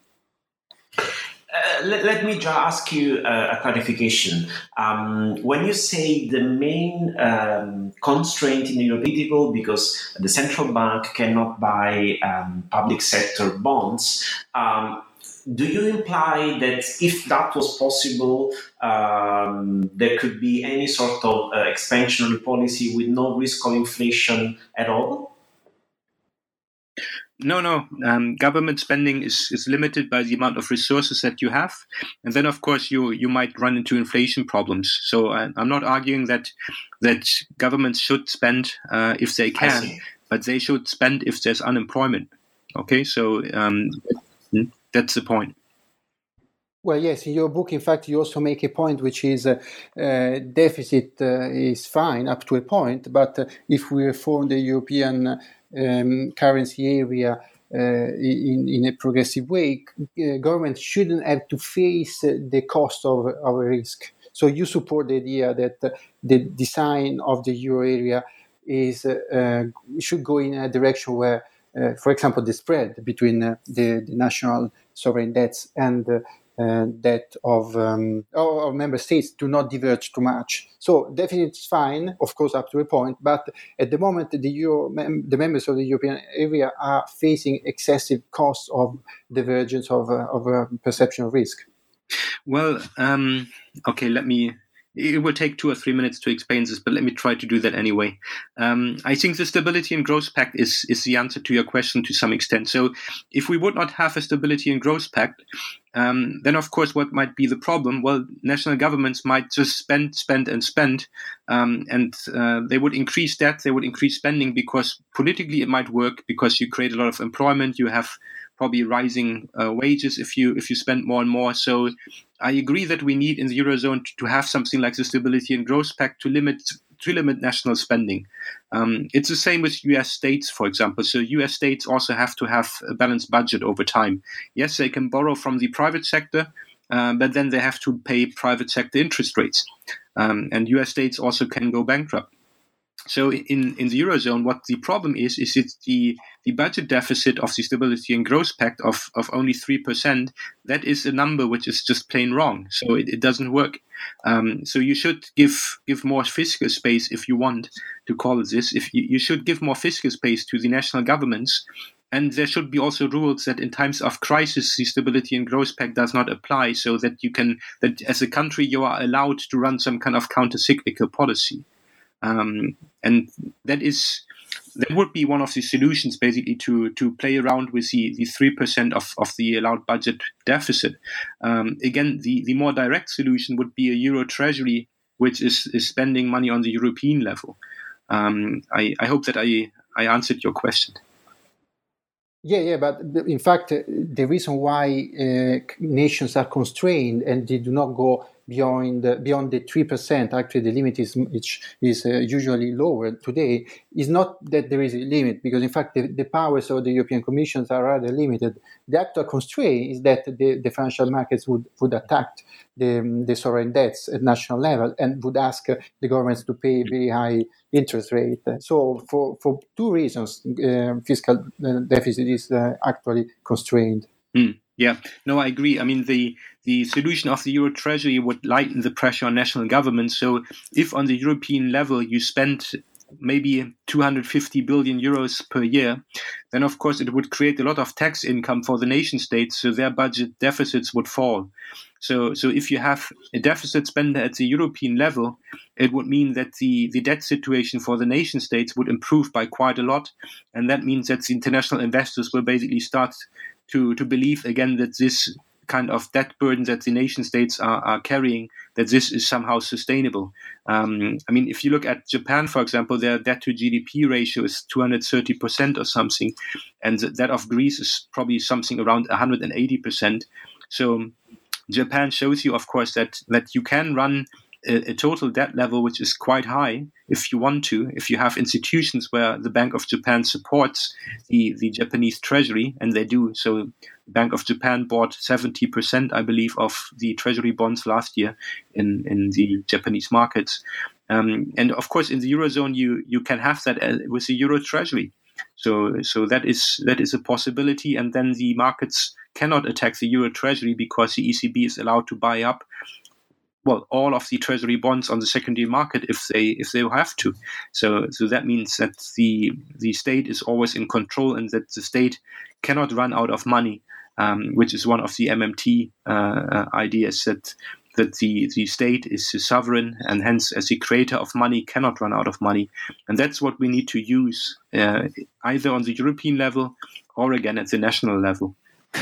Uh, let, let me just ask you uh, a clarification. Um, when you say the main um, constraint in the Eurobond, because the central bank cannot buy um, public sector bonds, um, do you imply that if that was possible, um, there could be any sort of uh, expansionary policy with no risk of inflation at all?
No, no. Um, government spending is, is limited by the amount of resources that you have. And then, of course, you, you might run into inflation problems. So I, I'm not arguing that that governments should spend uh, if they can, but they should spend if there's unemployment. Okay, so um, that's the point.
Well, yes, in your book, in fact, you also make a point, which is uh, uh, deficit uh, is fine up to a point, but uh, if we reform the European um, currency area uh, in, in a progressive way, uh, government shouldn't have to face uh, the cost of our risk. So you support the idea that uh, the design of the euro area is uh, uh, should go in a direction where, uh, for example, the spread between uh, the, the national sovereign debts and uh, Uh, that of, um, of member states do not diverge too much. So deficit is fine, of course, up to a point. But at the moment, the Euro, mem- the members of the European area are facing excessive costs of divergence of uh, of uh, perception of risk.
Well, um, okay, let me. It will take two or three minutes to explain this, but let me try to do that anyway. Um, I think the Stability and Growth Pact is, is the answer to your question to some extent. So if we would not have a Stability and Growth Pact, um, then of course what might be the problem? Well, national governments might just spend, spend and spend, um, and uh, they would increase debt, they would increase spending because politically it might work because you create a lot of employment, you have probably rising uh, wages if you if you spend more and more. So I agree that we need in the Eurozone to have something like the Stability and Growth Pact to limit to limit national spending. Um, it's the same with U S states, for example. So U S states also have to have a balanced budget over time. Yes, they can borrow from the private sector, uh, but then they have to pay private sector interest rates. Um, and U S states also can go bankrupt. So in, in the Eurozone, what the problem is, is it's the, the budget deficit of the Stability and Growth Pact of, of only three percent. That is a number which is just plain wrong. So it, it doesn't work. Um, so you should give give more fiscal space, if you want to call it this. If you, you should give more fiscal space to the national governments. And there should be also rules that in times of crisis, the Stability and Growth Pact does not apply, so that you can, that as a country, you are allowed to run some kind of counter-cyclical policy. Um, and that is that would be one of the solutions, basically, to to play around with the, the three percent of, of the allowed budget deficit. Um, again, the, the more direct solution would be a Euro Treasury, which is, is spending money on the European level. Um, I, I hope that I, I answered your question.
Yeah, yeah, but in fact, the reason why uh, nations are constrained and they do not go beyond uh, beyond the three percent, actually the limit is which is uh, usually lower today, is not that there is a limit, because in fact the, the powers of the European Commissions are rather limited. The actual constraint is that the, the financial markets would, would attack the, the sovereign debts at national level and would ask uh, the governments to pay very high interest rate. So for, for two reasons, uh, fiscal uh, deficit is uh, actually constrained.
Mm, yeah, no, I agree. I mean, the the solution of the Euro Treasury would lighten the pressure on national governments. So if on the European level you spend maybe two hundred fifty billion euros per year, then of course it would create a lot of tax income for the nation states, so their budget deficits would fall. So so if you have a deficit spender at the European level, it would mean that the, the debt situation for the nation states would improve by quite a lot. And that means that the international investors will basically start to, to believe again that this kind of debt burden that the nation states are, are carrying, that this is somehow sustainable. Um, I mean, if you look at Japan, for example, their debt to G D P ratio is two hundred thirty percent or something, and that of Greece is probably something around one hundred eighty percent. So Japan shows you, of course, that, that you can run a, a total debt level which is quite high if you want to, if you have institutions where the Bank of Japan supports the, the Japanese treasury, and they do. So the Bank of Japan bought seventy percent, I believe, of the treasury bonds last year in, in the Japanese markets. Um, and of course, in the Eurozone, you, you can have that with the Euro Treasury. So so that is that is a possibility, and then the markets cannot attack the Euro Treasury because the E C B is allowed to buy up, well, all of the treasury bonds on the secondary market if they if they have to. So so that means that the the state is always in control, and that the state cannot run out of money, um, which is one of the M M T uh, ideas, that that the, the state is a sovereign, and hence as the creator of money cannot run out of money. And that's what we need to use uh, either on the European level or again at the national level.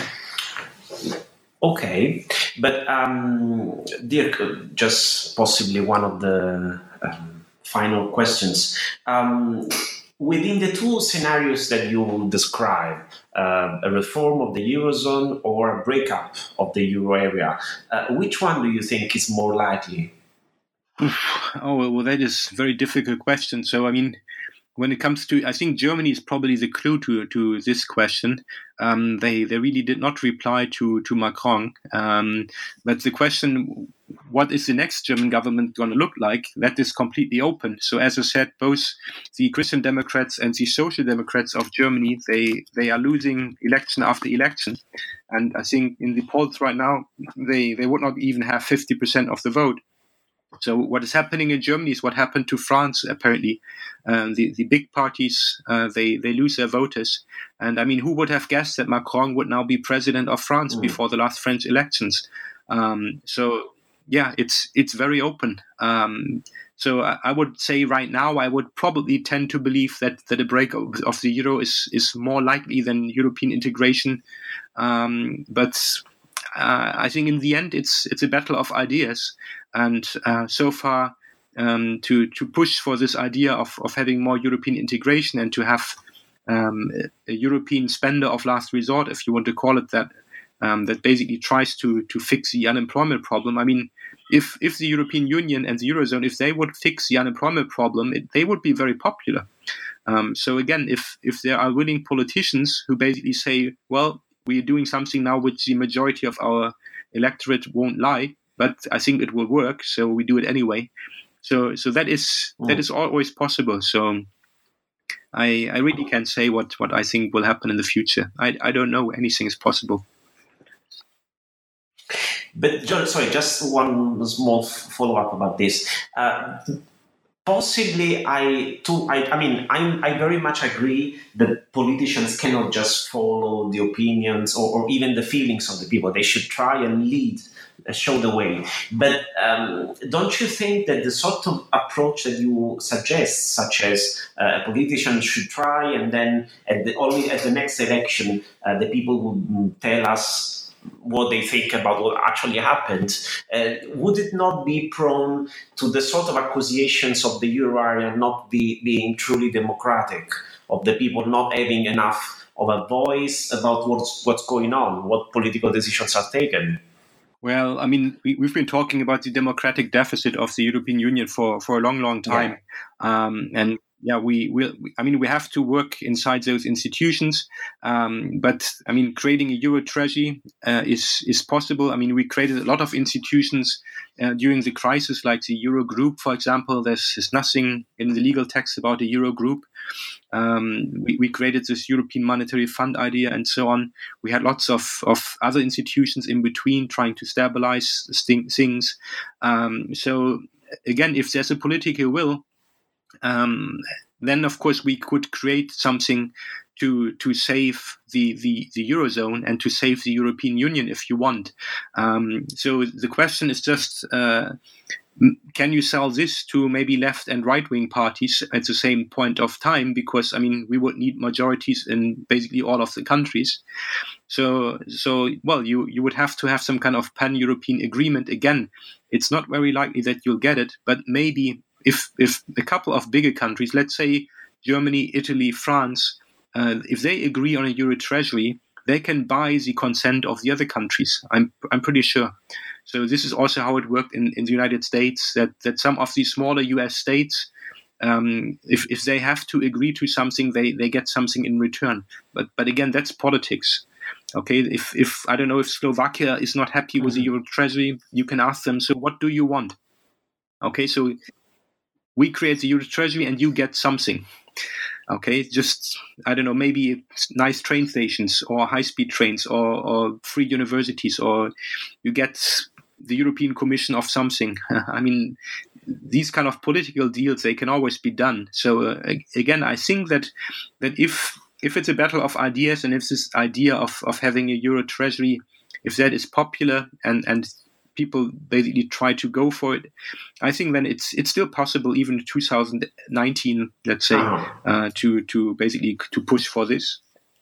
Okay, but um, Dirk, just possibly one of the um, final questions. Um, within the two scenarios that you describe, uh, a reform of the Eurozone or a breakup of the Euro area, uh, which one do you think is more likely?
Oh, well, that is a very difficult question. So, I mean, when it comes to, I think Germany is probably the clue to to this question. Um, they they really did not reply to to Macron. Um, but the question, what is the next German government going to look like? That is completely open. So as I said, both the Christian Democrats and the Social Democrats of Germany, they they are losing election after election. And I think in the polls right now, they, they would not even have fifty percent of the vote. So what is happening in Germany is what happened to France, apparently. Um, the, the big parties, uh, they, they lose their voters. And I mean, who would have guessed that Macron would now be president of France mm. before the last French elections? Um, so, yeah, it's it's very open. Um, so I, I would say right now, I would probably tend to believe that, that a break of, of the euro is, is more likely than European integration. Um, but uh, I think in the end, it's it's a battle of ideas. And uh, so far, um, to to push for this idea of, of having more European integration and to have um, a, a European spender of last resort, if you want to call it that, um, that basically tries to to fix the unemployment problem. I mean, if if the European Union and the Eurozone, if they would fix the unemployment problem, it, they would be very popular. Um, so again, if if there are willing politicians who basically say, well, we're doing something now which the majority of our electorate won't like, but I think it will work, so we do it anyway. So so that is mm. that is always possible. So I I really can't say what, what I think will happen in the future. I I don't know. Anything is possible.
But sorry, just one small follow up about this. Uh, Possibly, I too. I, I mean, I, I very much agree that politicians cannot just follow the opinions or, or even the feelings of the people. They should try and lead, uh, show the way. But um, don't you think that the sort of approach that you suggest, such as uh, a politician should try, and then at the, only at the next election, uh, the people would tell us what they think about what actually happened, uh, would it not be prone to the sort of accusations of the euro area not be, being truly democratic, of the people not having enough of a voice about what's, what's going on, what political decisions are taken?
Well, I mean, we, we've been talking about the democratic deficit of the European Union for, for a long, long time. Yeah. Um, and yeah, we will. I mean, we have to work inside those institutions. Um, but I mean, creating a euro treasury uh, is is possible. I mean, we created a lot of institutions uh, during the crisis, like the Euro Group, for example. There's, there's nothing in the legal text about a Euro Group. Um, we, we created this European Monetary Fund idea and so on. We had lots of, of other institutions in between trying to stabilize things. Um, so again, if there's a political will, um, then of course we could create something to to save the, the, the Eurozone and to save the European Union if you want. Um, so the question is just, uh, can you sell this to maybe left and right wing parties at the same point of time? Because I mean, we would need majorities in basically all of the countries. So, so well, you, you would have to have some kind of pan-European agreement. Again, it's not very likely that you'll get it, but maybe if if a couple of bigger countries, let's say Germany, Italy, France, uh, if they agree on a euro treasury, they can buy the consent of the other countries. I'm I'm pretty sure. So this is also how it worked in, in the United States, that, that some of these smaller U S states, um, if if they have to agree to something, they, they get something in return. But but again, that's politics. Okay, if if I don't know if Slovakia is not happy with the euro treasury, you can ask them, so what do you want? Okay, so we create the euro treasury and you get something. Okay, just, I don't know, maybe nice train stations or high-speed trains or, or free universities, or you get the European Commission of something. I mean, these kind of political deals, they can always be done. So uh, again, I think that that if if it's a battle of ideas, and if this idea of, of having a euro treasury, if that is popular and, and people basically try to go for it, I think then it's it's still possible, even in two thousand nineteen, let's say, uh, to to basically to push for this.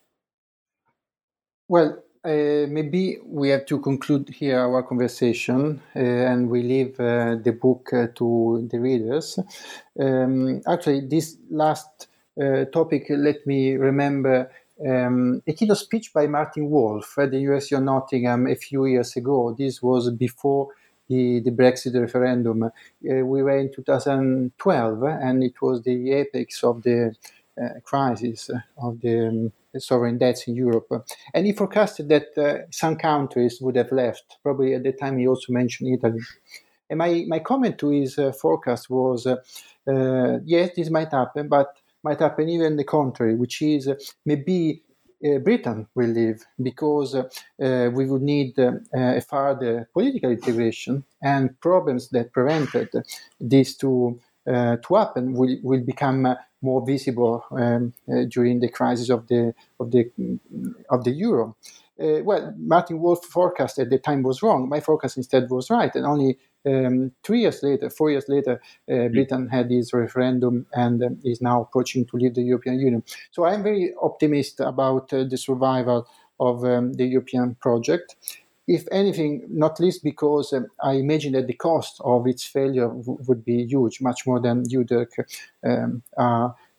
Well, uh, maybe we have to conclude here our conversation, uh, and we leave uh, the book uh, to the readers. Um, actually, this last uh, topic, let me remember Um, a keynote speech by Martin Wolf at the University of Nottingham a few years ago. This was before the, the Brexit referendum. Uh, we were in two thousand twelve, and it was the apex of the uh, crisis of the um, sovereign debts in Europe. And he forecasted that uh, some countries would have left. Probably at the time he also mentioned Italy. And my, my comment to his uh, forecast was, uh, uh, yes, this might happen, but might happen even the contrary, which is uh, maybe uh, Britain will leave because uh, uh, we would need uh, a further political integration, and problems that prevented this to uh, to happen will, will become uh, more visible um, uh, during the crisis of the of the of the euro. Uh, well, Martin Wolf's forecast at the time was wrong. My forecast instead was right, and only um, three years later, four years later, uh, Britain had this referendum and uh, is now approaching to leave the European Union. So I'm very optimistic about uh, the survival of um, the European project. If anything, not least because um, I imagine that the cost of its failure w- would be huge, much more than you, Dirk, um, are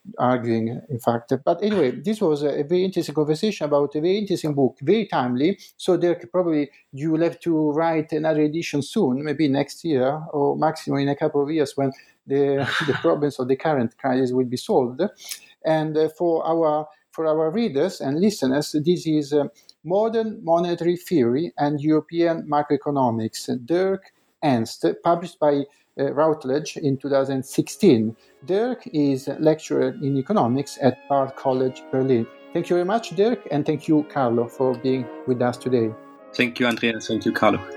arguing, in fact. But anyway, this was a very interesting conversation about a very interesting book, very timely. So Dirk, probably you will have to write another edition soon, maybe next year or maximum in a couple of years when the, the problems of the current crisis will be solved. And uh, for our for our readers and listeners, this is uh, Modern Monetary Theory and European Macroeconomics, Dirk Ernst, published by uh, Routledge in two thousand sixteen. Dirk is a lecturer in economics at Bard College, Berlin. Thank you very much, Dirk, and thank you, Carlo, for being with us today.
Thank you, Andrea. Thank you, Carlo.